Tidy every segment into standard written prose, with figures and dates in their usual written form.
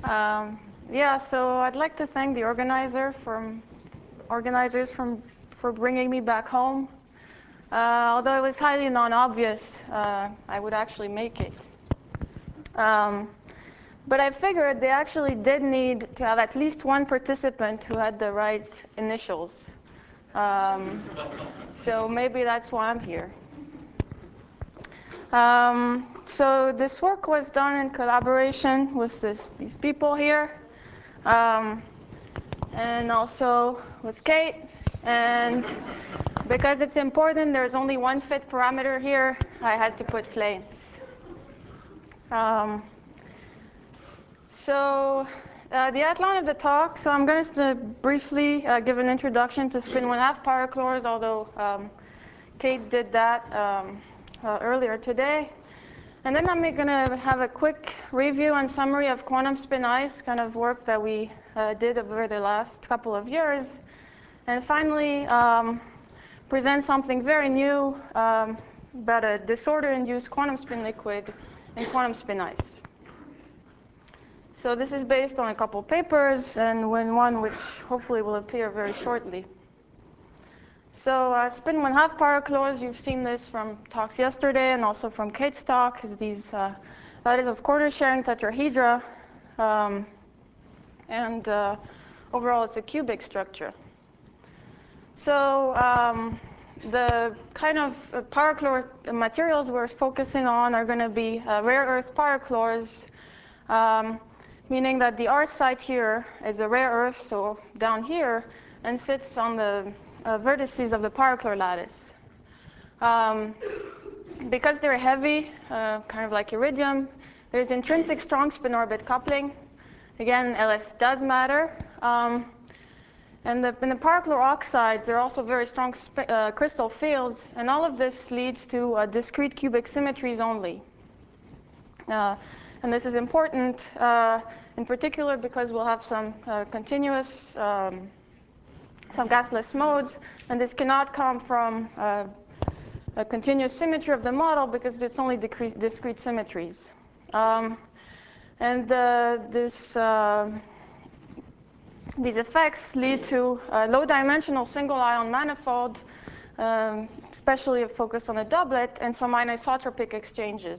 Um, yeah, so I'd like to thank the organizers for bringing me back home. Although it was highly non-obvious, I would actually make it. Um, but I figured they actually did need to have at least one participant who had the right initials. Um, so maybe that's why I'm here. So this work was done in collaboration with these people here, and also with Kate. And because it's important, there's only one fit parameter here, I had to put flames. The outline of the talk, so I'm going to briefly give an introduction to spin 1/2 pyrochlores, although Kate did that earlier today. And then I'm going to have a quick review and summary of quantum spin ice, kind of work that we did over the last couple of years. And finally, present something very new about a disorder-induced quantum spin liquid and quantum spin ice. So this is based on a couple papers, and one which hopefully will appear very shortly. So spin 1/2 pyrochlores, you've seen this from talks yesterday and also from Kate's talk, is these lattice of corner sharing tetrahedra. And overall, it's a cubic structure. So the kind of pyrochlore materials we're focusing on are going to be rare earth pyrochlores, meaning that the R site here is a rare earth, so down here, and sits on the vertices of the pyrochlore lattice. Because they're heavy, kind of like iridium, there's intrinsic strong spin orbit coupling. Again, LS does matter. And in the pyrochlore oxides, there are also very strong crystal fields, and all of this leads to discrete cubic symmetries only. And this is important, in particular, because we'll have some continuous, some gasless modes, and this cannot come from a continuous symmetry of the model because it's only discrete symmetries. These effects lead to a low-dimensional single-ion manifold, especially if focused on a doublet, and some anisotropic exchanges.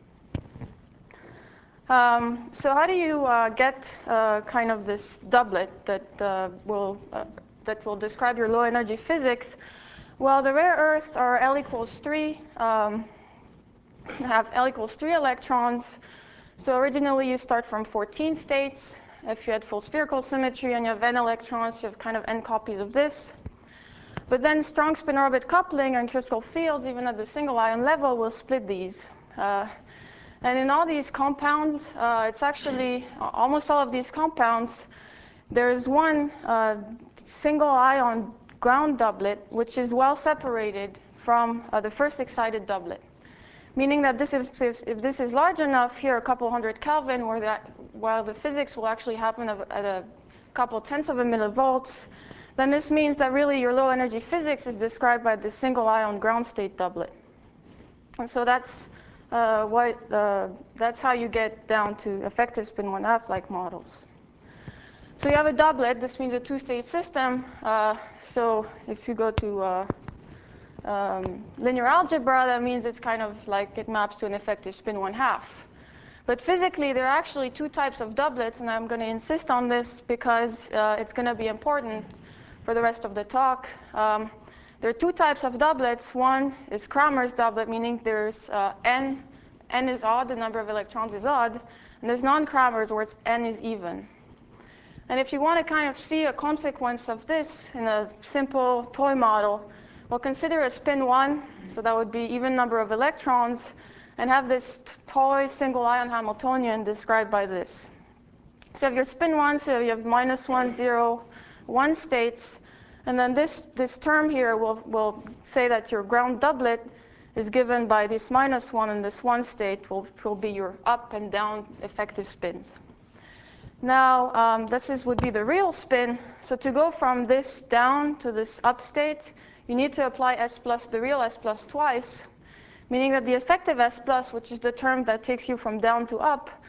So how do you get kind of this doublet that will describe your low-energy physics? Well, the rare earths are L equals 3, have L equals 3 electrons. So originally, you start from 14 states. If you had full spherical symmetry and you have n electrons, you have kind of n copies of this. But then strong spin orbit coupling and crystal fields, even at the single ion level, will split these. And in all these compounds, it's actually almost all of these compounds, there is one single ion ground doublet, which is well separated from the first excited doublet. Meaning that if this is large enough here, a couple hundred Kelvin, while the physics will actually happen at a couple tenths of a millivolts, then this means that really your low energy physics is described by the single ion ground state doublet. And so that's how you get down to effective spin 1/2 like models. So you have a doublet. This means a two-state system. So if you go to linear algebra, that means it's kind of like it maps to an effective spin 1/2. But physically, there are actually two types of doublets, and I'm going to insist on this because it's going to be important for the rest of the talk. There are two types of doublets. One is Cramer's doublet, meaning there's n is odd, the number of electrons is odd, and there's non-Cramer's where it's n is even. And if you want to kind of see a consequence of this in a simple toy model, we'll consider a spin 1, so that would be even number of electrons, and have this toy single ion Hamiltonian described by this. So you have your spin 1, so you have -1, 0, 1 states, and then this term here will say that your ground doublet is given by this -1, and this 1 state will be your up and down effective spins. Now, would be the real spin. So to go from this down to this up state, you need to apply S plus, the real S plus twice, meaning that the effective S plus, which is the term that takes you from down to up,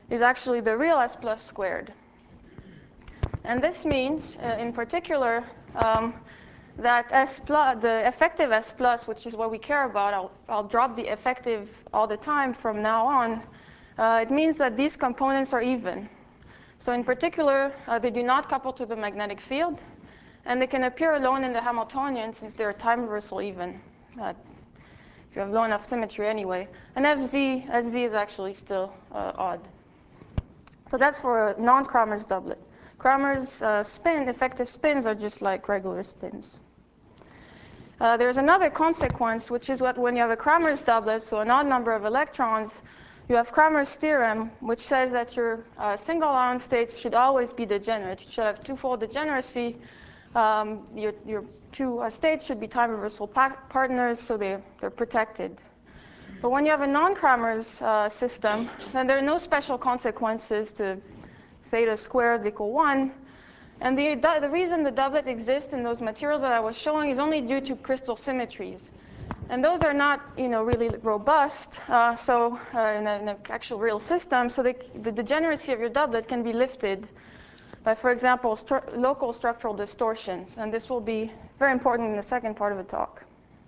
is actually the real S plus squared. And this means, in particular, that S plus, the effective S plus, which is what we care about, I'll drop the effective all the time from now on, it means that these components are even. So in particular, they do not couple to the magnetic field, and they can appear alone in the Hamiltonian since they're time reversal even. If you have low enough symmetry anyway. And SZ is actually still odd. So that's for a non-Kramers doublet. Kramers effective spins are just like regular spins. There's another consequence, which is what when you have a Kramers doublet, so an odd number of electrons, you have Kramers' theorem, which says that your single ion states should always be degenerate. You should have twofold degeneracy. Your two states should be time reversal partners, so they're protected. But when you have a non-Kramers system, then there are no special consequences to theta squared is equal 1. And the reason the doublet exists in those materials that I was showing is only due to crystal symmetries. And those are not, really robust, in an actual real system, so the degeneracy of your doublet can be lifted by, for example, local structural distortions. And this will be very important in the second part of the talk.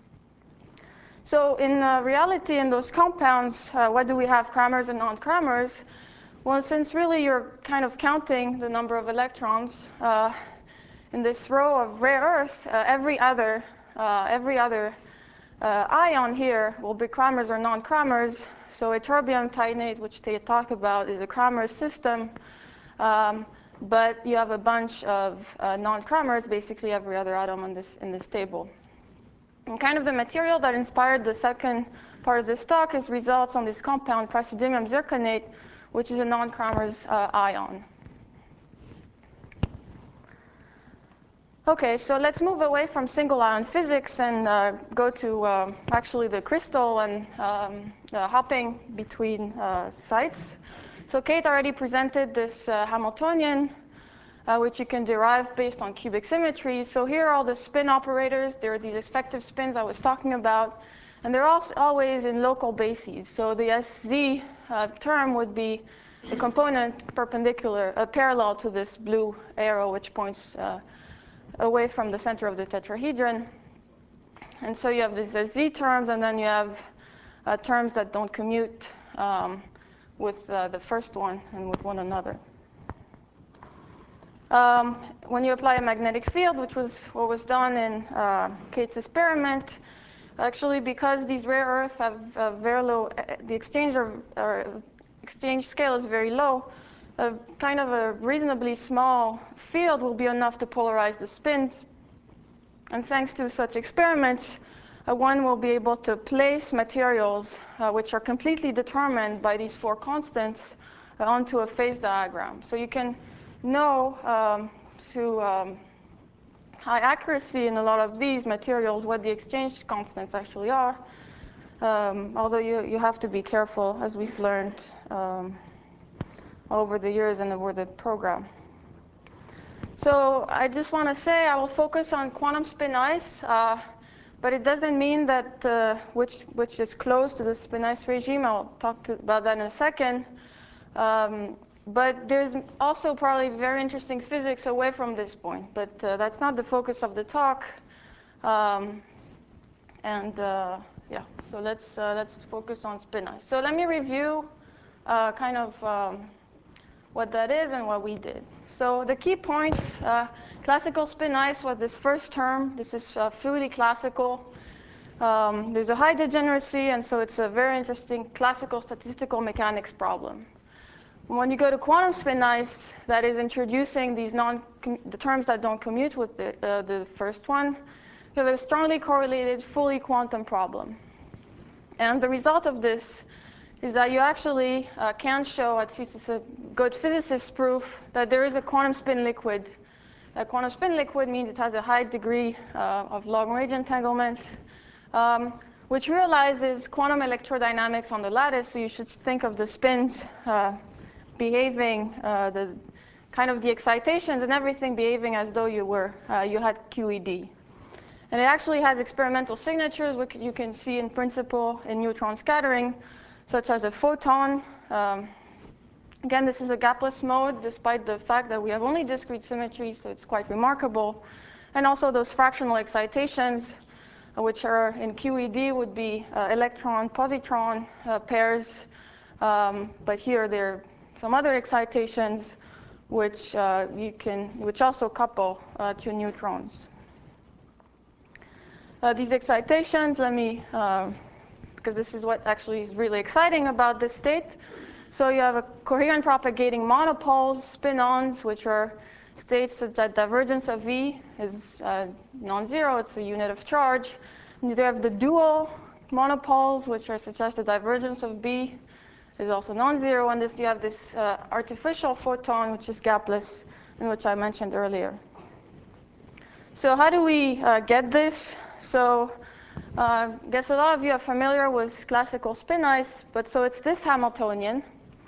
So in reality, in those compounds, what do we have, Kramers and non-Kramers? Well, since really you're kind of counting the number of electrons in this row of rare earths, every other ion here will be Kramers or non-Kramers. So a terbium titanate, which they talk about, is a Kramers system. But you have a bunch of non-Kramers, basically every other atom in this table. And kind of the material that inspired the second part of this talk is results on this compound, praseodymium zirconate, which is a non-Kramers ion. Okay, so let's move away from single ion physics and go to actually the crystal and hopping between sites. So Kate already presented this Hamiltonian, which you can derive based on cubic symmetry. So here are all the spin operators. There are these effective spins I was talking about, and they're always in local bases. So the SZ term would be the component parallel to this blue arrow, which points away from the center of the tetrahedron. And so you have these Z terms, and then you have terms that don't commute with the first one and with one another. When you apply a magnetic field, which was what was done in Kate's experiment, actually because these rare earths have very low, the exchange scale is very low, kind of a reasonably small field will be enough to polarize the spins. And thanks to such experiments, one will be able to place materials which are completely determined by these four constants onto a phase diagram. So you can know through high accuracy in a lot of these materials what the exchange constants actually are, although you have to be careful, as we've learned over the years and over the program. So I just want to say I will focus on quantum spin ice, but it doesn't mean that which is close to the spin ice regime. I'll talk about that in a second. But there's also probably very interesting physics away from this point, but that's not the focus of the talk. Yeah, so let's focus on spin ice. So let me review kind of what that is and what we did. So the key points, classical spin ice was this first term. This is fluidly classical. There's a high degeneracy, and so it's a very interesting classical statistical mechanics problem. When you go to quantum spin ice, that is introducing these the terms that don't commute with the first one, you have a strongly correlated, fully quantum problem. And the result of this is that you actually can show, at least it's a good physicist proof, that there is a quantum spin liquid. A quantum spin liquid means it has a high degree of Lagrange entanglement, which realizes quantum electrodynamics on the lattice. So you should think of the spins behaving, the excitations and everything behaving as though you had QED. And it actually has experimental signatures, which you can see in principle in neutron scattering, such as a photon. Again, this is a gapless mode, despite the fact that we have only discrete symmetry, so it's quite remarkable. And also those fractional excitations, which are in QED would be electron-positron pairs. But here there are some other excitations which which also couple to neutrons. These excitations, let me, because this is what actually is really exciting about this state. So you have a coherent propagating monopoles, spin-ons, which are states such that divergence of V is non-zero, it's a unit of charge. And you have the dual monopoles, which are such as the divergence of B is also non-zero, and you have this artificial photon, which is gapless, and which I mentioned earlier. So how do we get this? So I guess a lot of you are familiar with classical spin ice, but so it's this Hamiltonian.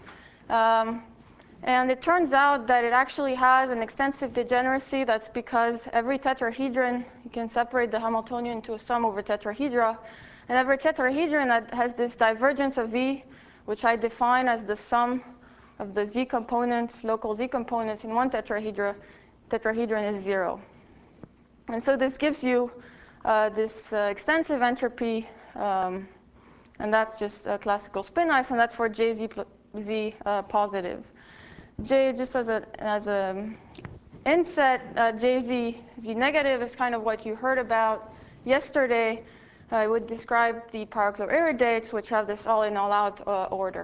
And it turns out that it actually has an extensive degeneracy. That's because every tetrahedron, you can separate the Hamiltonian into a sum over tetrahedra. And every tetrahedron that has this divergence of V, which I define as the sum of the Z components, local Z components in one tetrahedron is zero. And so this gives you this extensive entropy, and that's just classical spin ice, and that's for JZ Z positive. J, just as a inset, JZ Z negative is kind of what you heard about yesterday. I would describe the Paraclar iridates, which have this all-in, all-out order.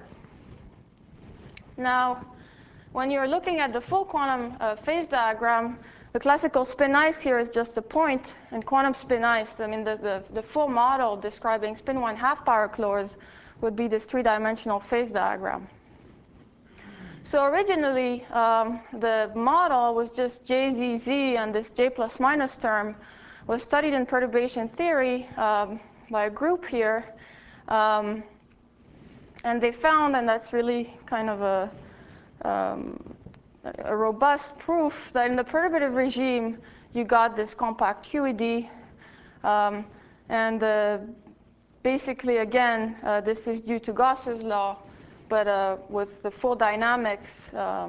Now, when you're looking at the full quantum phase diagram, the classical spin ice here is just a point, and quantum spin ice, I mean, the full model describing spin 1/2 Paraclars would be this three-dimensional phase diagram. So originally, the model was just JZZ, and this J plus minus term was studied in perturbation theory by a group here. And they found, and that's really kind of a robust proof, that in the perturbative regime, you got this compact QED. Basically, again, this is due to Gauss's law, but with the full dynamics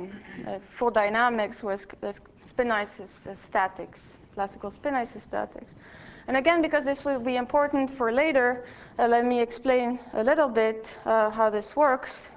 was spin ice is statics, classical spin ice is statics. And again, because this will be important for later, let me explain a little bit how this works.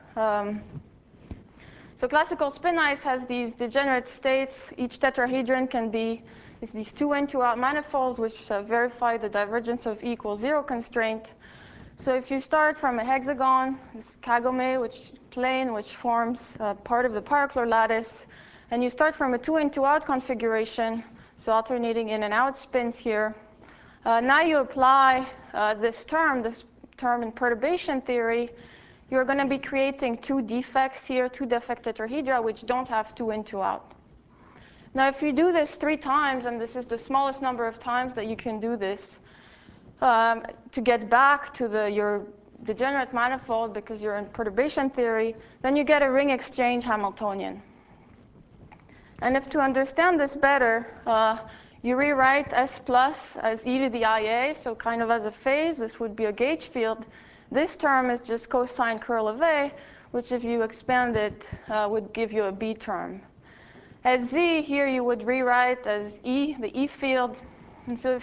So classical spin ice has these degenerate states. Each tetrahedron is these two in, two out manifolds, which verify the divergence of E equals 0 constraint. So if you start from a hexagon, this Kagome plane, which forms part of the Paraclar lattice, and you start from a two in, two out configuration, so alternating in and out spins here. Now you apply this term in perturbation theory. You're going to be creating two defects here, two defect tetrahedra, which don't have two in, two out. Now, if you do this 3 times, and this is the smallest number of times that you can do this, to get back to your degenerate manifold, because you're in perturbation theory, then you get a ring exchange Hamiltonian. And if to understand this better, you rewrite S plus as e to the IA, so kind of as a phase. This would be a gauge field. This term is just cosine curl of A, which if you expand it would give you a B term. As Z, here you would rewrite as E, the E field. And so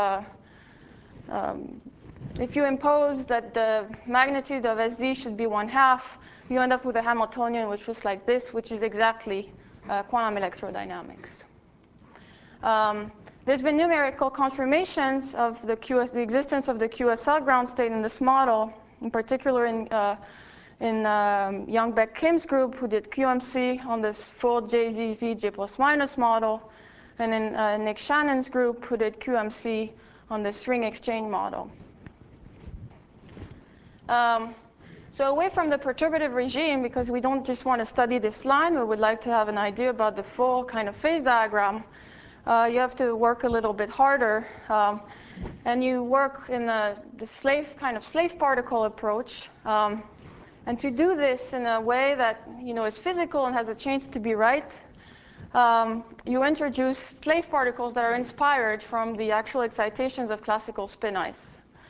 if you impose that the magnitude of SZ should be 1/2, you end up with a Hamiltonian which looks like this, which is exactly quantum electrodynamics. There's been numerical confirmations of the existence of the QSL ground state in this model, in particular in Young-Beck-Kim's group, who did QMC on this full JZZ J plus minus model, and in Nick Shannon's group, who did QMC on this ring exchange model. So away from the perturbative regime, because we don't just want to study this line, we would like to have an idea about the full kind of phase diagram, you have to work a little bit harder. And you work in the slave particle approach. And to do this in a way that is physical and has a chance to be right, you introduce slave particles that are inspired from the actual excitations of classical spin ice.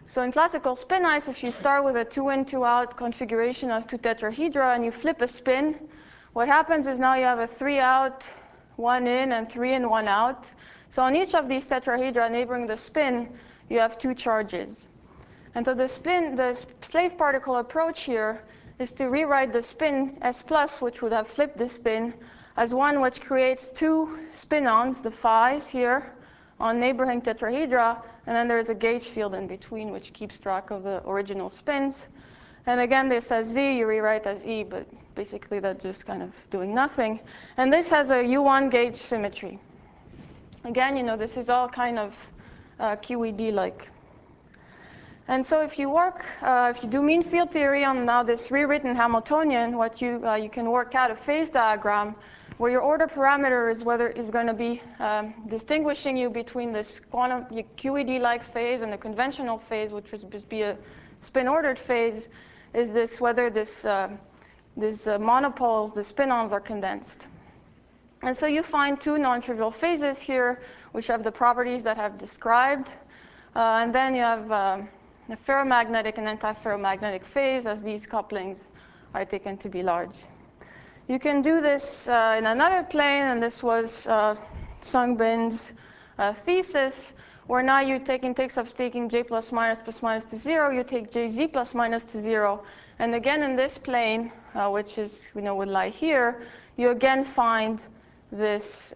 So in classical spin ice, if you start with a 2 in, 2 out configuration of two tetrahedra and you flip a spin, what happens is now you have a 3 out, 1 in, and 3 in, 1 out. So on each of these tetrahedra neighboring the spin, you have two charges. And so the slave particle approach here is to rewrite the spin S plus, which would have flipped the spin, as one which creates two spin-ons, the phi's here, on neighboring tetrahedra, and then there's a gauge field in between which keeps track of the original spins. And again, this as Z, you rewrite as E, but basically that's just kind of doing nothing. And this has a U1 gauge symmetry. Again, this is all kind of QED-like. And so if you do mean field theory on now this rewritten Hamiltonian, what you can work out a phase diagram where your order parameter is going to be distinguishing you between this quantum QED-like phase and the conventional phase, which would be a spin-ordered phase, is this whether these monopoles, the spin-ons, are condensed. And so you find two non-trivial phases here, which have the properties that I've described. And then you have a ferromagnetic and antiferromagnetic phase as these couplings are taken to be large. You can do this in another plane, and this was Sung Bin's thesis, where now you take, in place of taking J plus minus to 0, you take JZ plus minus to 0. And again, in this plane, which is, would lie here, you again find this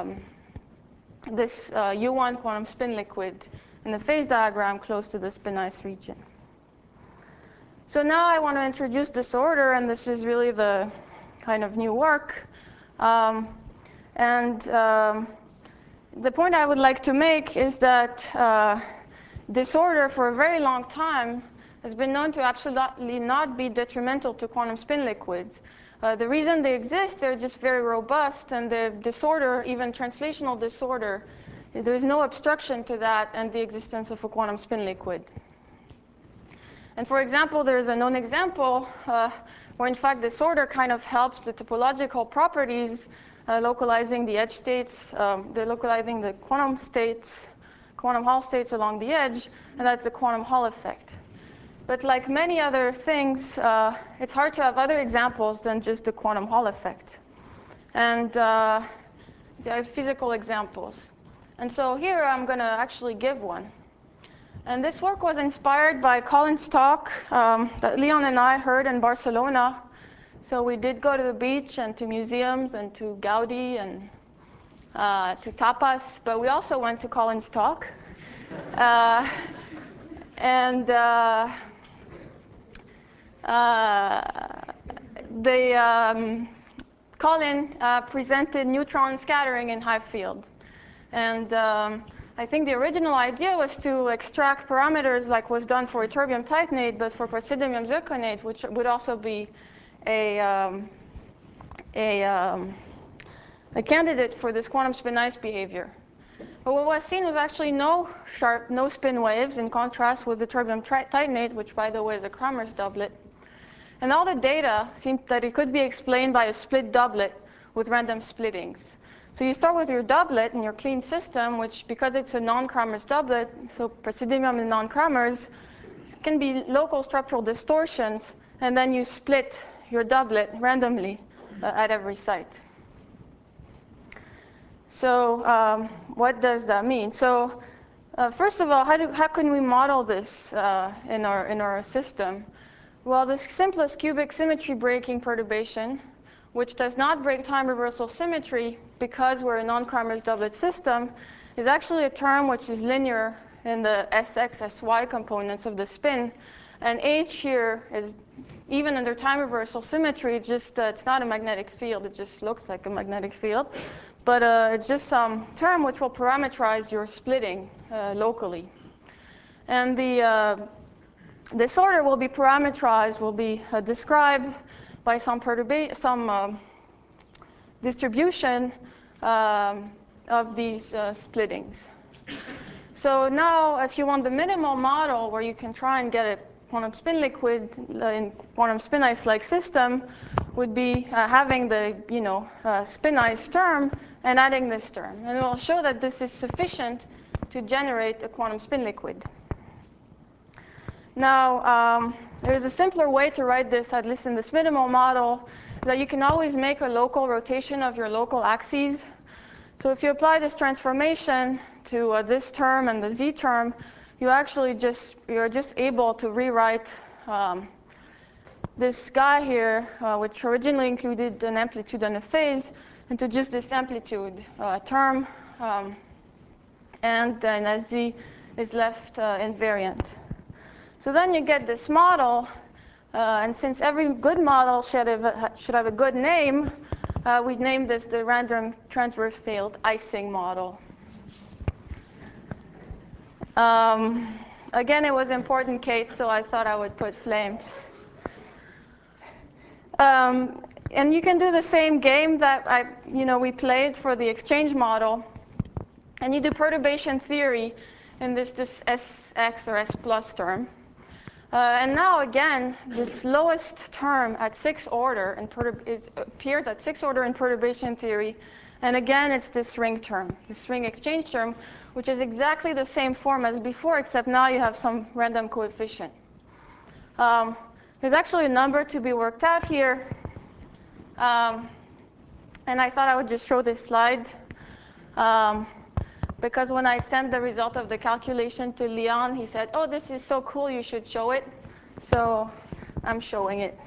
U1 quantum spin liquid in the phase diagram close to the spin ice region. So now I want to introduce disorder, and this is really the kind of new work. The point I would like to make is that disorder for a very long time has been known to absolutely not be detrimental to quantum spin liquids. The reason they exist, they're just very robust, and the disorder, even translational disorder, there is no obstruction to that and the existence of a quantum spin liquid. And for example, there is a known example where in fact disorder kind of helps the topological properties, localizing the edge states, they're localizing the quantum states, quantum Hall states along the edge, and that's the quantum Hall effect. But like many other things, it's hard to have other examples than just the quantum Hall effect. And there are physical examples. And so here I'm going to actually give one. And this work was inspired by Colin's talk that Leon and I heard in Barcelona. So we did go to the beach and to museums and to Gaudi and to tapas, but we also went to Colin's talk. Colin presented neutron scattering in high field. And I think the original idea was to extract parameters like was done for ytterbium titanate, but for praseodymium zirconate, which would also be a candidate for this quantum spin ice behavior. But what was seen was actually no spin waves, in contrast with the ytterbium titanate, which, by the way, is a Kramers doublet. And all the data seemed that it could be explained by a split doublet with random splittings. So you start with your doublet in your clean system, which, because it's a non-Kramers doublet, so praseodymium and non-Kramers, can be local structural distortions, and then you split your doublet randomly at every site. So what does that mean? So first of all, how can we model this in our system? Well, the simplest cubic symmetry breaking perturbation, which does not break time reversal symmetry because we're a non-Kramers doublet system, is actually a term which is linear in the Sx, Sy components of the spin. And H here is, even under time reversal symmetry, it's not a magnetic field. It just looks like a magnetic field. But it's just some term which will parameterize your splitting locally. And the disorder will be parameterized, will be described by some distribution of these splittings. So now, if you want the minimal model where you can try and get a quantum spin liquid in quantum spin ice-like system, would be having the spin ice term and adding this term. And we'll show that this is sufficient to generate a quantum spin liquid. Now, there's a simpler way to write this, at least in this minimal model, that you can always make a local rotation of your local axes. So if you apply this transformation to this term and the z term, you're just able to rewrite this guy here, which originally included an amplitude and a phase, into just this amplitude term, and then as z is left invariant. So then you get this model, and since every good model should have a good name, we named this the random transverse field Ising model. Again, it was important, Kate, so I thought I would put flames. And you can do the same game that we played for the exchange model, and you do perturbation theory in this Sx or S plus term. And now again, this lowest term at 6th order appears at 6th order in perturbation theory. And again, it's this ring term, this ring exchange term, which is exactly the same form as before, except now you have some random coefficient. There's actually a number to be worked out here. And I thought I would just show this slide. Because when I sent the result of the calculation to Leon, he said, "Oh, this is so cool, you should show it." So I'm showing it.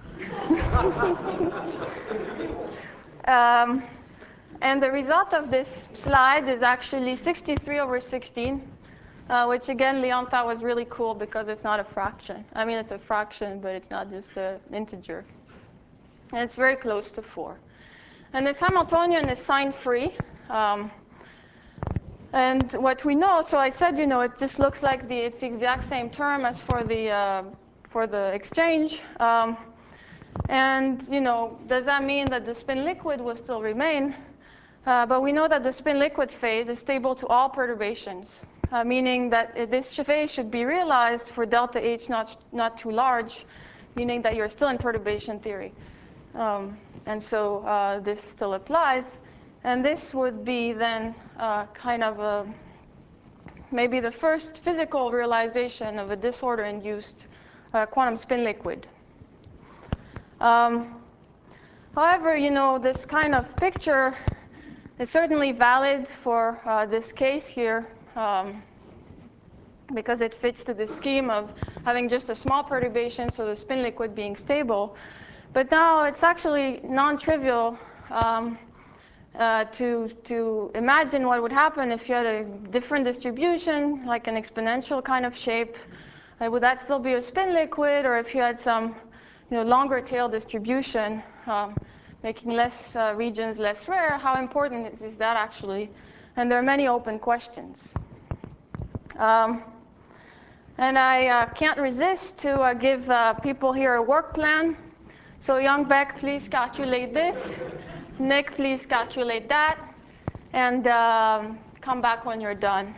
And the result of this slide is actually 63/16, which again, Leon thought was really cool because it's not a fraction. I mean, it's a fraction, but it's not just an integer. And it's very close to 4. And this Hamiltonian is sign-free. And what we know, so I said, it just looks like it's the exact same term as for the exchange. And does that mean that the spin liquid will still remain? But we know that the spin liquid phase is stable to all perturbations, meaning that this phase should be realized for delta H not too large, meaning that you're still in perturbation theory. And so this still applies. And this would be then kind of maybe the first physical realization of a disorder-induced quantum spin liquid. However, this kind of picture is certainly valid for this case here because it fits to the scheme of having just a small perturbation, so the spin liquid being stable. But now it's actually non-trivial to imagine what would happen if you had a different distribution, like an exponential kind of shape. Would that still be a spin liquid, or if you had some longer tail distribution, making less regions less rare? How important is that actually? And there are many open questions. And I can't resist to give people here a work plan. So Young Beck, please calculate this. Nick, please calculate that. And come back when you're done.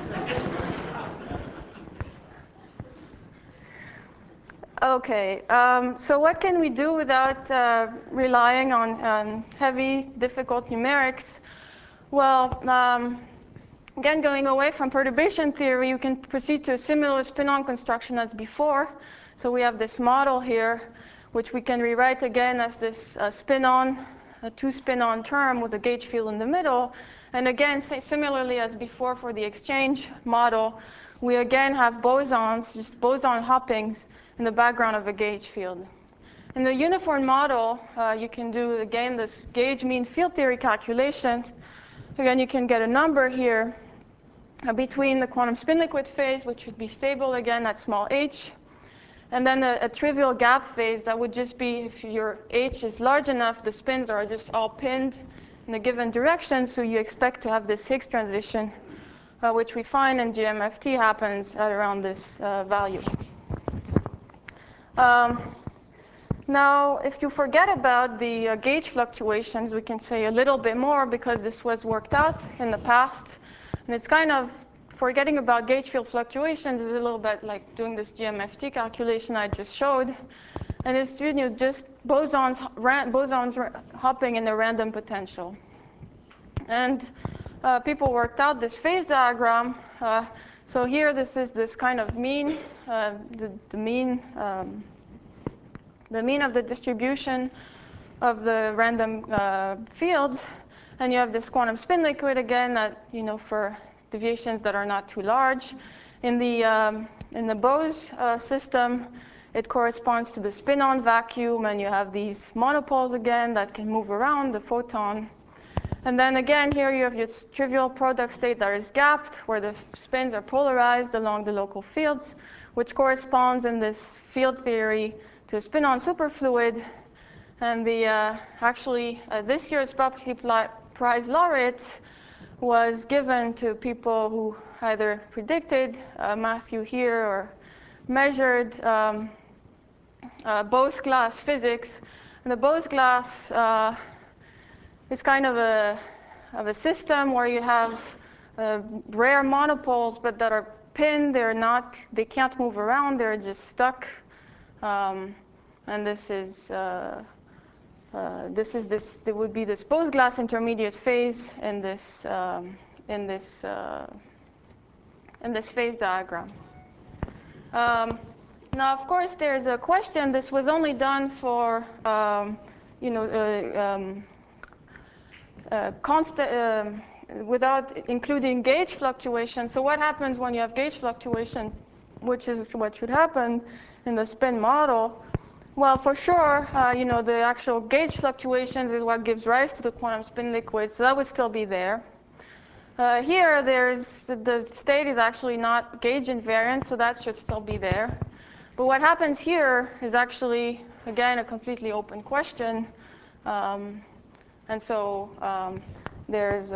Okay, so what can we do without relying on heavy, difficult numerics? Well, again, going away from perturbation theory, you can proceed to a similar spin-on construction as before. So we have this model here, which we can rewrite again as this spin-on, a 2 spin-on term with a gauge field in the middle. And again, similarly as before for the exchange model, we again have bosons, just boson hoppings in the background of a gauge field. In the uniform model, you can do, again, this gauge mean field theory calculation. Again, you can get a number here between the quantum spin liquid phase, which would be stable again at small h, and then a trivial gap phase that would just be if your h is large enough, the spins are just all pinned in a given direction, so you expect to have this Higgs transition, which we find in GMFT happens at around this value. Now, if you forget about the gauge fluctuations, we can say a little bit more because this was worked out in the past. And it's kind of, forgetting about gauge field fluctuations is a little bit like doing this GMFT calculation I just showed. And it's just bosons hopping in a random potential. And people worked out this phase diagram. So here, this is this kind of mean, the mean of the distribution of the random fields, and you have this quantum spin liquid again that, for deviations that are not too large. In the Bose system, it corresponds to the spin-on vacuum, and you have these monopoles again that can move around the photon. And then again, here you have your trivial product state that is gapped, where the spins are polarized along the local fields, which corresponds in this field theory to a spin-on superfluid. And actually, this year's Public Prize laureates was given to people who either predicted Matthew here or measured Bose glass physics. And the Bose glass is kind of a system where you have rare monopoles, but that are pinned. They can't move around. They're just stuck. And this there would be this Bose glass intermediate phase in this phase diagram. Now, of course, there's a question. This was only done for constant without including gauge fluctuation. So what happens when you have gauge fluctuation, which is what should happen in the spin model? Well, for sure, the actual gauge fluctuations is what gives rise to the quantum spin liquid, so that would still be there. Here, the state is actually not gauge invariant, so that should still be there. But what happens here is actually, again, a completely open question. And so there's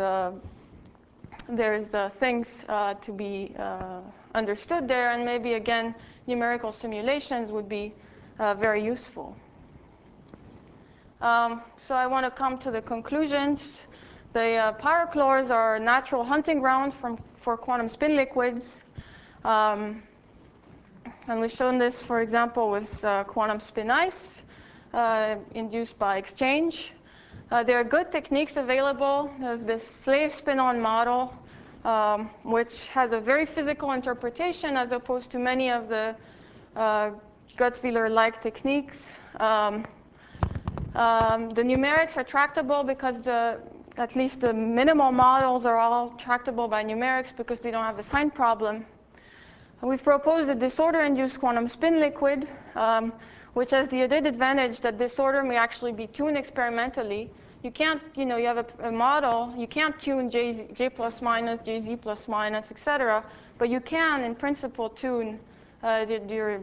things to be understood there, and maybe, again, numerical simulations would be very useful. So I want to come to the conclusions. The pyrochlores are a natural hunting ground for quantum spin liquids. And we've shown this, for example, with quantum spin ice induced by exchange. There are good techniques available. This slave spin-on model, which has a very physical interpretation as opposed to many of the Gutzwiller-like techniques. The numerics are tractable because at least the minimal models are all tractable by numerics because they don't have a sign problem. We've proposed a disorder-induced quantum spin liquid, which has the added advantage that disorder may actually be tuned experimentally. You can't, you have a model, you can't tune J plus minus, JZ plus minus, etc. But you can, in principle, tune your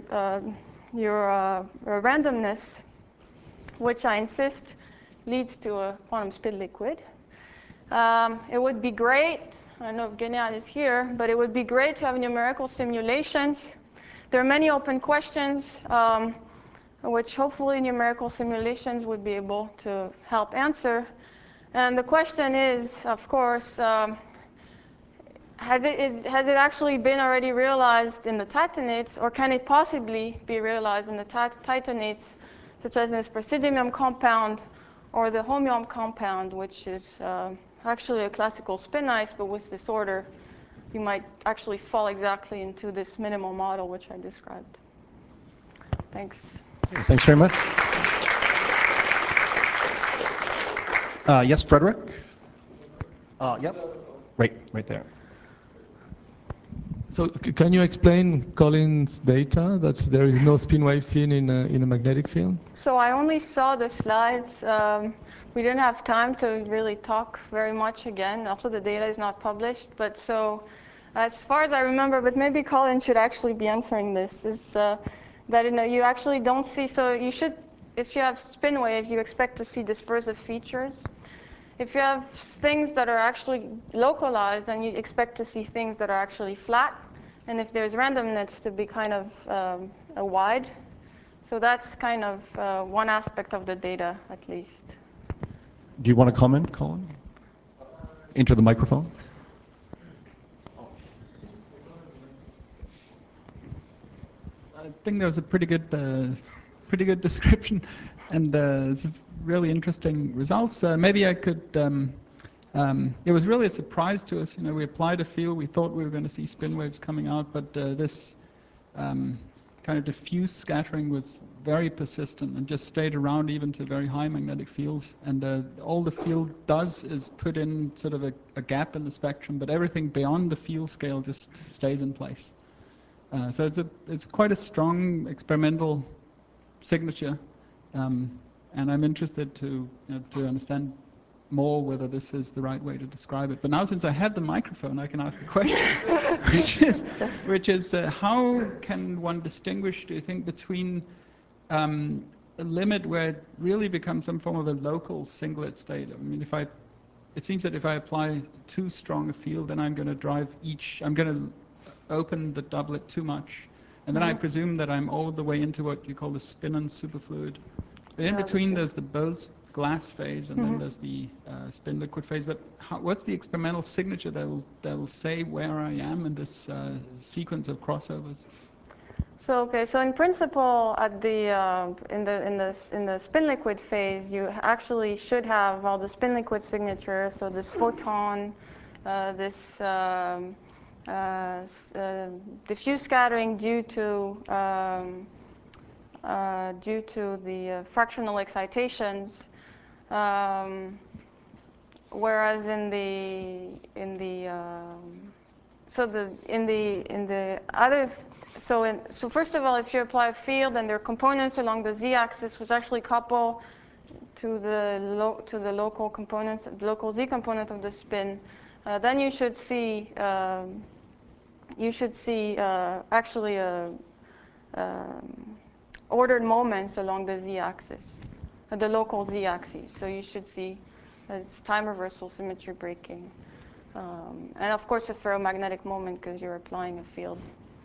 randomness, which I insist leads to a quantum spin liquid. It would be great, I don't know if Genial is here, but it would be great to have numerical simulations. There are many open questions, which hopefully numerical simulations would be able to help answer. And the question is, of course, has it actually been already realized in the titanates, or can it possibly be realized in the titanates, such as in this praseodymium compound or the homium compound, which is actually a classical spin ice, but with disorder, you might actually fall exactly into this minimal model, which I described. Thanks. Okay, thanks very much. Yes, Frederick? Yep, right there. So can you explain Collins' data that there is no spin wave seen in a magnetic field? So I only saw the slides. We didn't have time to really talk very much again. Also, the data is not published. But so, as far as I remember, but maybe Colin should actually be answering this, is that you actually don't see. So you should, if you have spin waves, you expect to see dispersive features. If you have things that are actually localized, then you expect to see things that are actually flat. And if there's randomness, to be kind of wide. So that's kind of one aspect of the data, at least. Do you want to comment, Colin? Enter the microphone. I think that was a pretty good description, and it's really interesting results. Maybe I could it was really a surprise to us. We applied a field, we thought we were going to see spin waves coming out, but this kind of diffuse scattering was very persistent and just stayed around even to very high magnetic fields. And all the field does is put in sort of a gap in the spectrum, but everything beyond the field scale just stays in place. So it's quite a strong experimental signature, and I'm interested to understand more whether this is the right way to describe it. But now, since I have the microphone, I can ask a question, which is how can one distinguish, do you think, between a limit where it really becomes some form of a local singlet state? I mean, it seems that if I apply too strong a field, then I'm going to open the doublet too much, and then I presume that I'm all the way into what you call the spin-on superfluid. But in between, there's the Bose glass phase, and then there's the spin liquid phase. But what's the experimental signature that will say where I am in this sequence of crossovers? So in principle, at the in the spin liquid phase, you actually should have all the spin liquid signatures. So this photon, this diffuse scattering due to the fractional excitations, whereas in the other. So first of all, if you apply a field and there are components along the z-axis which actually couple to the local components, the local z component of the spin, then you should see actually ordered moments along the z-axis, the local z-axis. So you should see it's time reversal symmetry breaking, and of course a ferromagnetic moment because you're applying a field.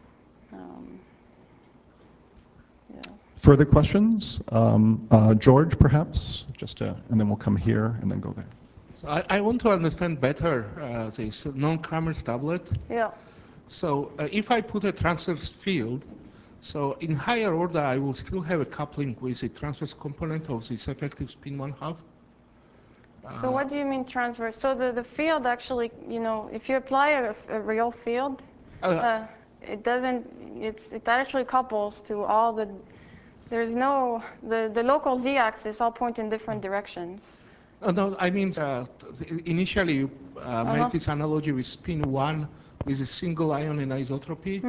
Yeah. Further questions? George, perhaps? And then we'll come here and then go there. So I want to understand better this non-Kramers doublet. Yeah. So if I put a transverse field, so in higher order I will still have a coupling with the transverse component of this effective spin 1/2. So what do you mean transverse? So the field actually, if you apply a real field, it doesn't. It actually couples to all the. There's no the local z-axis all point in different directions. No, I mean initially you made this analogy with spin 1 with a single ion in isotropy.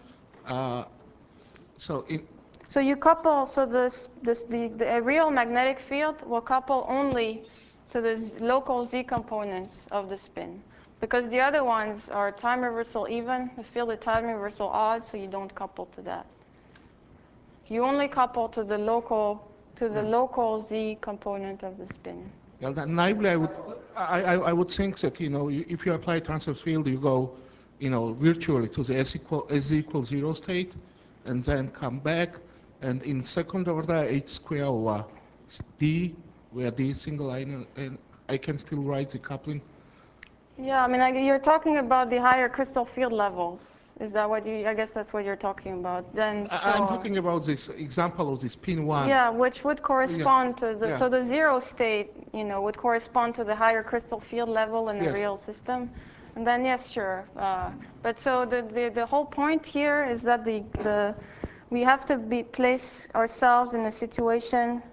So you couple. So the real magnetic field will couple only to the local z components of the spin. Because the other ones are time reversal even, the field is time reversal odd, so you don't couple to that. You only couple to the local z component of the spin. Yeah, naively, I would think that if you apply transverse field, you go virtually to the s equals 0 state, and then come back, and in second order h square over d, where d is single ion, and I can still write the coupling. Yeah, I mean, you're talking about the higher crystal field levels. Is that what I guess that's what you're talking about. Then I'm talking about this example of the spin 1. Yeah, which would correspond to the, so the 0 state, would correspond to the higher crystal field level in a real system. And then, yes, sure. But so the whole point here is that we have to place ourselves in a situation,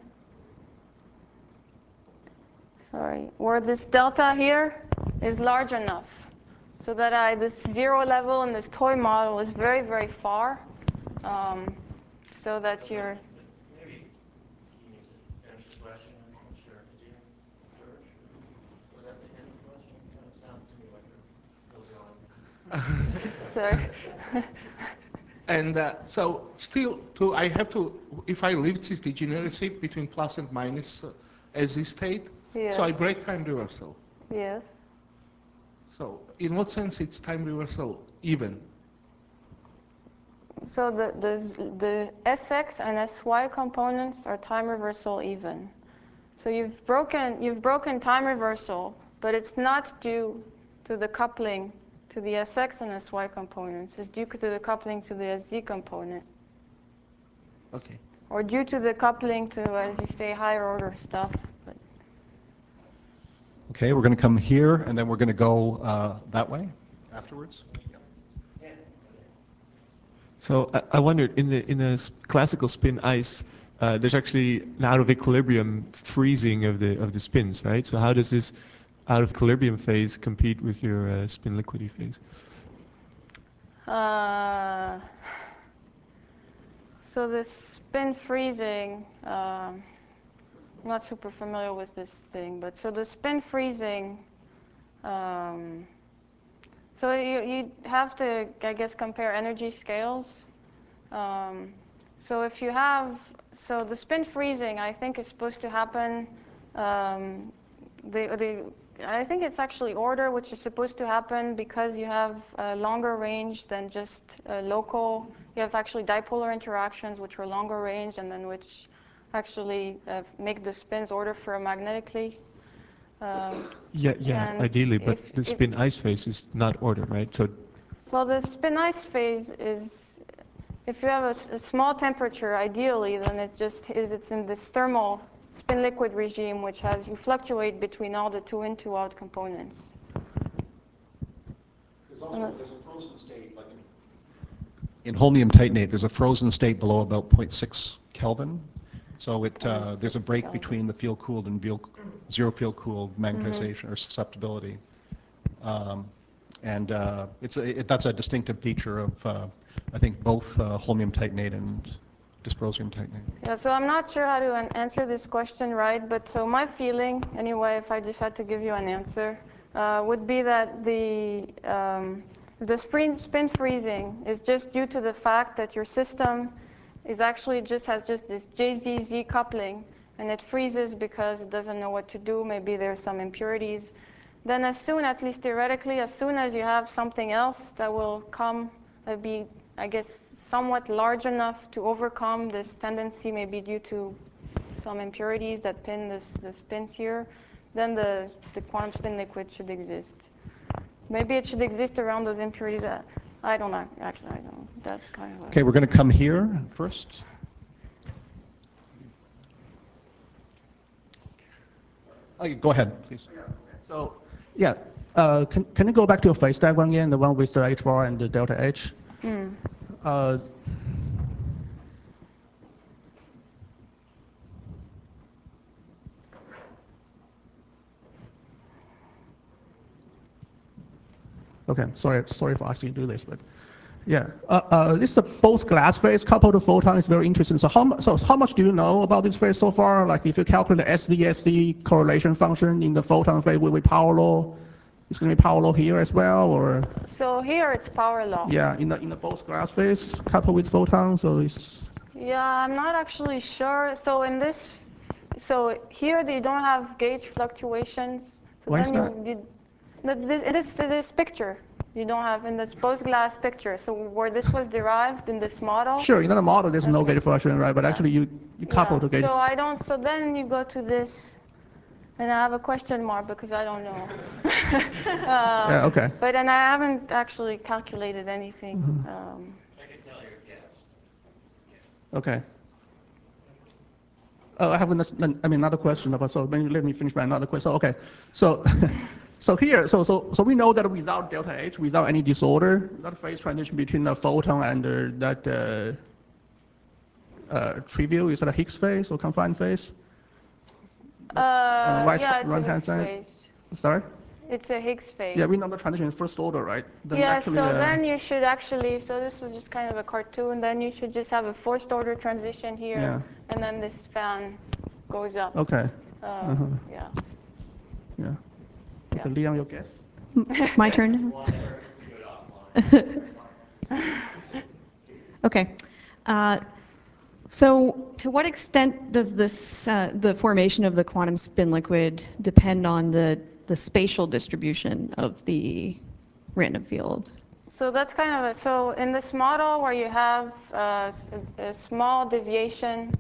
where this delta here is large enough so that this 0 level in this toy model is very, very far, so that you're. Maybe can you finish the question? I'm sure. Did you, George? Was that the end of the question? It sounded to me like you're still going. Sorry. And so still, I have to, if I leave this degeneracy between plus and minus as this state, so I break time reversal. Yes. So in what sense it's time reversal even? So the Sx and Sy components are time reversal even. So you've broken time reversal, but it's not due to the coupling to the Sx and Sy components. It's due to the coupling to the Sz component. Okay. Or due to the coupling to, as you say, higher order stuff. But Okay, we're going to come here, and then we're going to go that way afterwards. So I wondered, in a classical spin ice, there's actually an out of equilibrium freezing of the spins, right? So how does this out of equilibrium phase compete with your spin liquidy phase? So the spin freezing, I'm not super familiar with this thing, but so the spin freezing, so you have to, I guess, compare energy scales. So if you have, so the spin freezing, I think is supposed to happen, I think it's actually order, which is supposed to happen because you have a longer range than just local. You have actually dipolar interactions, which are longer range, and then which actually make the spins order ferromagnetically. Yeah, ideally, but the spin ice phase is not order, right? So, well, the spin ice phase is, if you have a small temperature, ideally, then it's in this thermal spin liquid regime, which has, you fluctuate between all the 2 in, 2 out components. There's a frozen state, like in holmium titanate, there's a frozen state below about 0.6 Kelvin. So there's a break between the field cooled and zero field cooled magnetization or susceptibility. That's a distinctive feature of, I think, both holmium titanate and dysprosium titanate. Yeah, so I'm not sure how to answer this question right, but so my feeling, anyway, if I just had to give you an answer, would be that the spin freezing is just due to the fact that your system is actually has just this JZZ coupling, and it freezes because it doesn't know what to do. Maybe there's some impurities. Then as soon, at least theoretically, as soon as you have something else that will come, be, I guess, somewhat large enough to overcome this tendency, maybe due to some impurities that pin the spins here, then the quantum spin liquid should exist. Maybe it should exist around those impurities. I don't know. Actually, I don't know. That's kind of Okay, we're going to come here first. Go ahead, please. So, yeah, can you go back to your phase diagram again, the one with the H bar and the delta H? Okay, sorry for asking you to do this, but yeah, this is a both glass phase coupled to photon is very interesting. So how much do you know about this phase so far? Like if you calculate the SD correlation function in the photon phase, will be power law? It's going to be power law here as well, or? So here it's power law. Yeah, in the both glass phase coupled with photon, so it's. Yeah, I'm not actually sure. So in this, so here you don't have gauge fluctuations. So Why then this picture, you don't have in this post glass picture. So where this was derived in this model. Sure, in the model there's no gauge fluctuation, right? But actually you couple to gauge. So I don't. So then you go to this. And I have a question mark because I don't know. Yeah, okay. But and I haven't actually calculated anything. I can tell your guess. Okay. I have another question about. So let me finish my another question. Okay. So so here, so we know that without delta H, without any disorder, that phase transition between the photon and that trivial is that a Higgs phase or confined phase? Yeah, it's a Higgs phase. Sorry? It's a Higgs phase. Yeah, we know the transition is first order, right? Then yeah, actually, so then you should actually, so this was just kind of a cartoon, then you should just have a first order transition here, yeah. And then this fan goes up. Okay. Yeah. Yeah. Okay, Leon, your guess? My turn? Okay. So to what extent does this, the formation of the quantum spin liquid depend on the spatial distribution of the random field? So that's kind of so in this model where you have a small deviation,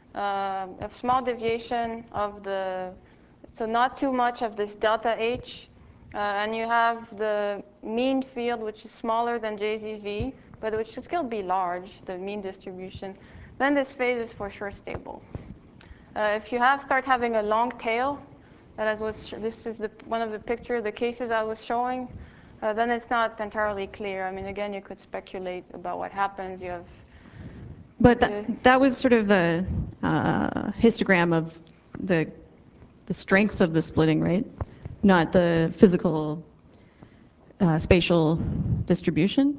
of the, so not too much of this delta H, and you have the mean field, which is smaller than JZZ, but which should still be large, the mean distribution, then this phase is for sure stable. If you start having a long tail, that this is one of the picture, the cases I was showing, then it's not entirely clear. I mean, again, you could speculate about what happens. You have. But that was sort of a histogram of the strength of the splitting, right? Not the physical spatial distribution.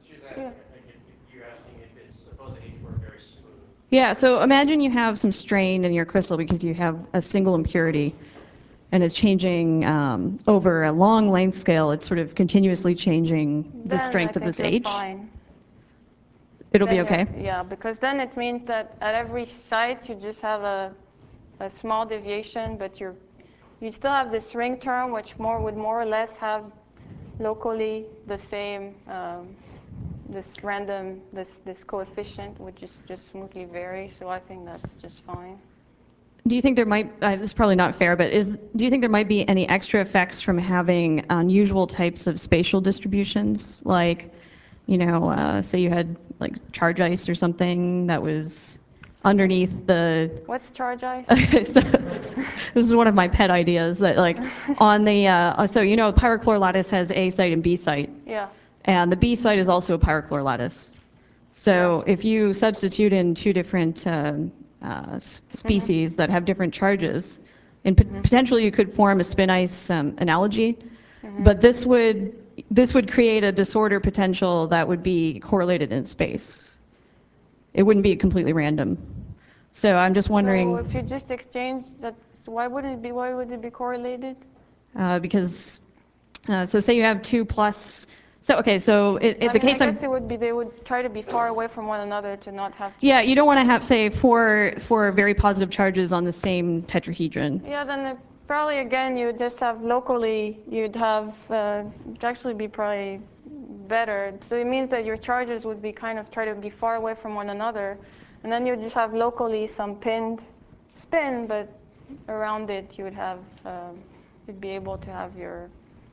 You're asking if it's suppose that each were very smooth. Yeah, so imagine you have some strain in your crystal because you have a single impurity and it's changing over a long length scale. It's sort of continuously changing the strength of this H. Fine. It'll be okay? Yeah, because then it means that at every site you just have a small deviation, but you still have this ring term, which would more or less have locally the same this coefficient would just smoothly vary. So I think that's just fine. Do you think there might, this is probably not fair, but do you think there might be any extra effects from having unusual types of spatial distributions? Like, you know, say you had like charge ice or something that was underneath the... What's charge ice? Okay, so this is one of my pet ideas that like on the, so you know pyrochlor lattice has A site and B site. Yeah. And the B site is also a pyrochlor lattice. So if you substitute in two different species that have different charges, and potentially you could form a spin ice analogy, but this would create a disorder potential that would be correlated in space. It wouldn't be completely random. So I'm just wondering. So if you just exchange that, why would it be correlated? Because so say you have 2 plus. So okay, so the case I guess it would be they would try to be far away from one another to not have. Yeah, you don't want to have say four very positive charges on the same tetrahedron. Yeah, then probably again you would just have locally you'd have it'd actually be probably better. So it means that your charges would be kind of try to be far away from one another, and then you would just have locally some pinned spin, but around it you would have you'd be able to have your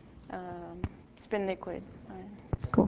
spin liquid. Cool.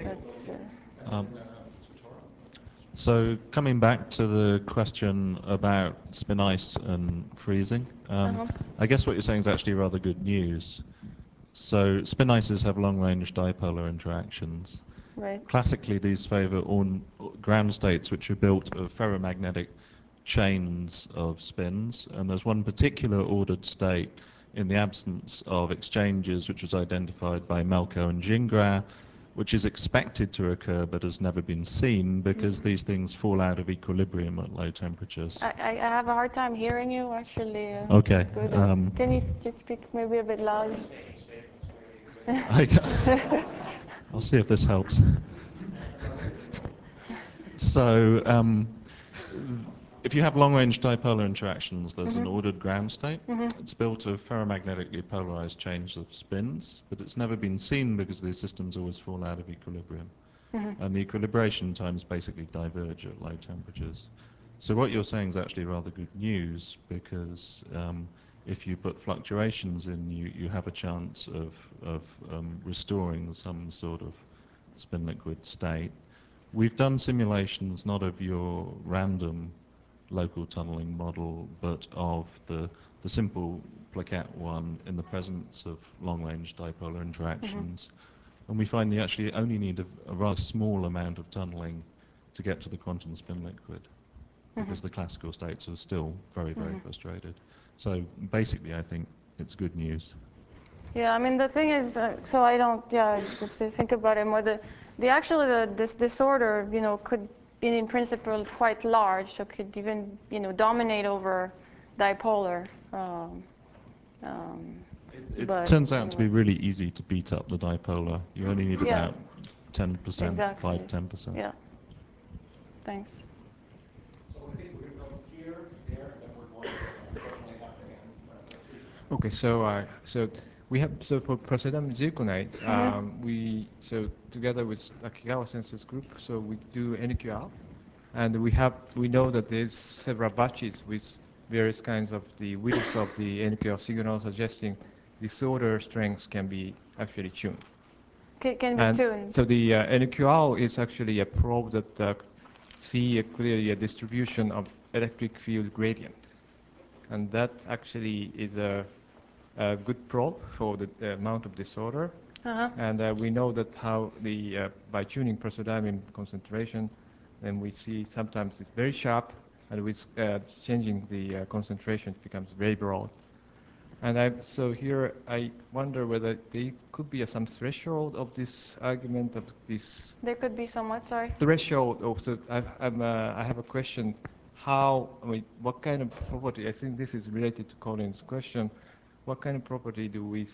So coming back to the question about spin ice and freezing, I guess what you're saying is actually rather good news. So spin ices have long-range dipolar interactions. Right. Classically, these favour ground states which are built of ferromagnetic chains of spins, and there's one particular ordered state in the absence of exchanges which was identified by Melko and Gingras, which is expected to occur but has never been seen because these things fall out of equilibrium at low temperatures. I have a hard time hearing you, actually. Okay. Can you just speak maybe a bit louder? I'll see if this helps. So, if you have long-range dipolar interactions, there's an ordered ground state. It's built of ferromagnetically polarized chains of spins, but it's never been seen because these systems always fall out of equilibrium. And the equilibration times basically diverge at low temperatures. So what you're saying is actually rather good news because if you put fluctuations in, you have a chance of restoring some sort of spin liquid state. We've done simulations not of your random local tunneling model, but of the simple plaquette one in the presence of long-range dipolar interactions. And we find you actually only need a rather small amount of tunneling to get to the quantum spin liquid, because the classical states are still very, very frustrated. So basically, I think it's good news. Yeah, I mean, the thing is, so I don't, if to think about it more, this disorder, you know, could be in principle quite large, so could even, you know, dominate over dipolar. It turns out to be really easy to beat up the dipolar. You only need about 10%, exactly. 5-10%. Yeah. Thanks. So I think we're going to go here, there, and we're going to unfortunately have to end. Okay, so we have for Prasadam zirconite, we together with Akigawa Sensei's group, so we do NQL, and we know that there's several batches with various kinds of the widths of the NQL signal suggesting disorder strengths can be actually tuned. Can be tuned. So the NQL is actually a probe that see clearly a distribution of electric field gradient, and that actually is a a good probe for the amount of disorder. And we know that how the by tuning praseodymium concentration, then we see sometimes it's very sharp, and with changing the concentration, it becomes very broad. And so here I wonder whether there could be some threshold of this argument of this. There could be somewhat, sorry. Threshold. Also, I have a question. How? I mean, what kind of property? I think this is related to Colin's question. What kind of property do we,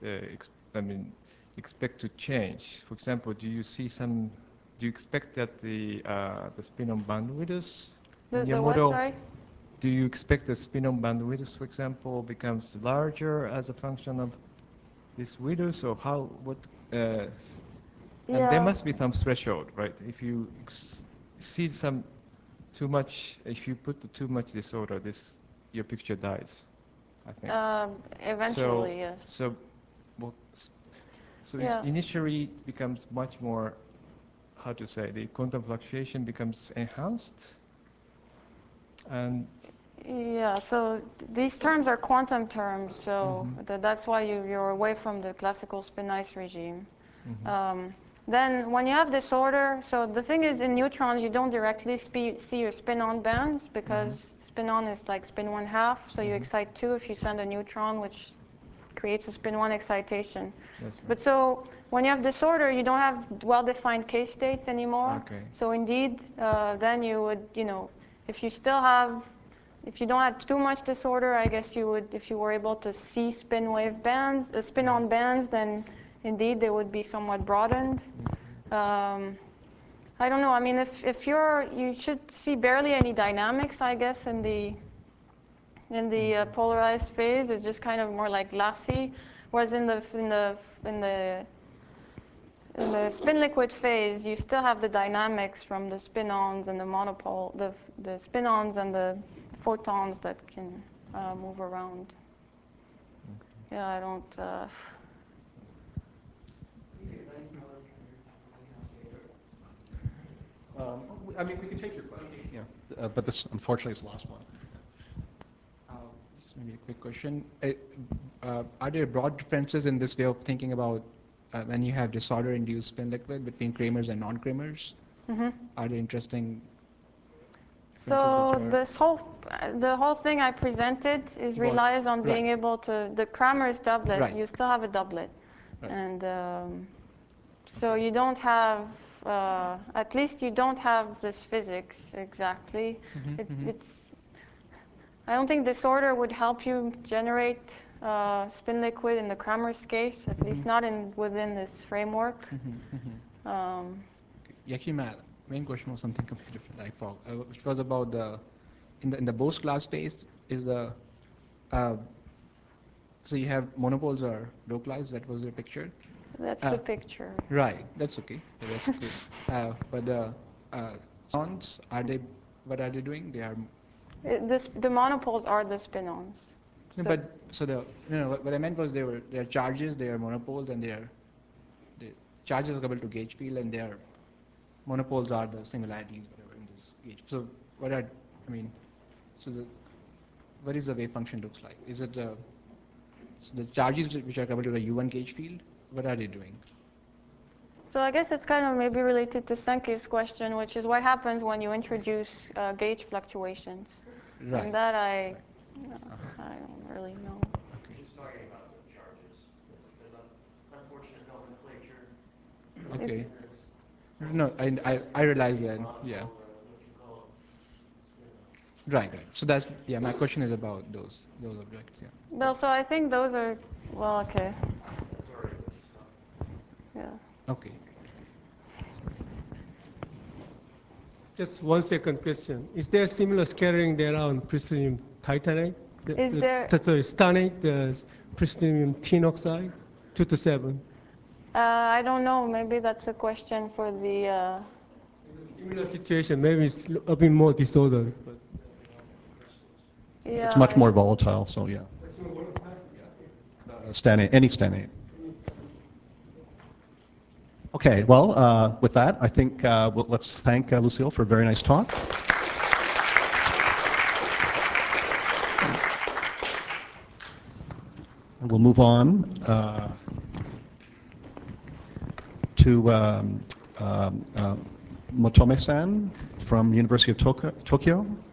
expect to change? For example, do you see some? Do you expect that the spin-on bandwidths in your model? What, sorry? Do you expect the spin-on bandwidth, for example, becomes larger as a function of this width, or how? What? And there must be some threshold, right? If you see some too much, if you put too much disorder, your picture dies, I think. Eventually, yes. So initially it becomes much more, how to say, the quantum fluctuation becomes enhanced. And yeah, so these terms are quantum terms, so that's why you're away from the classical spin-ice regime. Then when you have disorder, so the thing is in neutrons you don't directly see your spin-on bands because spin-on is like spin 1/2, so you excite 2 if you send a neutron, which creates a spin 1 excitation. That's right. But so when you have disorder, you don't have well-defined K states anymore. Okay. So indeed, then you would, if you don't have too much disorder, I guess you would, if you were able to see spin-wave bands, spin-on bands, then indeed they would be somewhat broadened. I don't know. I mean, if you should see barely any dynamics, I guess, in the polarized phase. It's just kind of more like glassy, whereas in the spin liquid phase, you still have the dynamics from the spin-ons and the monopole, the spin-ons and the photons that can move around. Yeah, I don't. I mean, we can take your question. Yeah, but this, unfortunately, is the last one. This may be a quick question. Are there broad differences in this way of thinking about when you have disorder-induced spin liquid between Kramers and non-Kramers? Are there interesting? So the whole thing I presented relies on being able to the Kramers doublet. Right. You still have a doublet, right. And so you don't have. At least you don't have this physics exactly. It's. I don't think disorder would help you generate spin liquid in the Kramers case, at least not within this framework. Actually, my main question was something completely different. I forgot, which was about in the Bose class space is the so you have monopoles or localized. That was the picture. That's the picture. Right. That's okay. That's good. But the spin-ons, what are they doing? They are. The monopoles are the spin-ons. So but so what I meant was they are charges, they are monopoles, and the charges are coupled to gauge field, and their monopoles are the singularities, whatever in this gauge. So what is the wave function looks like? Is it so the charges which are coupled to the U1 gauge field? What are they doing? So I guess it's kind of maybe related to Senke's question, which is what happens when you introduce gauge fluctuations. Right. And that I don't really know. Okay. She's talking about the charges. There's an unfortunate nomenclature. Okay. No, I realize that. Yeah. Right. So that's my question is about those objects. Yeah. Well, so I think those are okay. Yeah. Okay. Just 1 second question. Is there similar scattering there on pristinium titanate? Sorry, stannate, the pristinium tin oxide, 2 to 7? I don't know. Maybe that's a question for the. It's a similar situation. Maybe it's a bit more disordered. But It's much more volatile, so yeah. Any stannate. Okay, well, with that, I think let's thank Lucille for a very nice talk. We'll move on to Motome-san from University of Tokyo.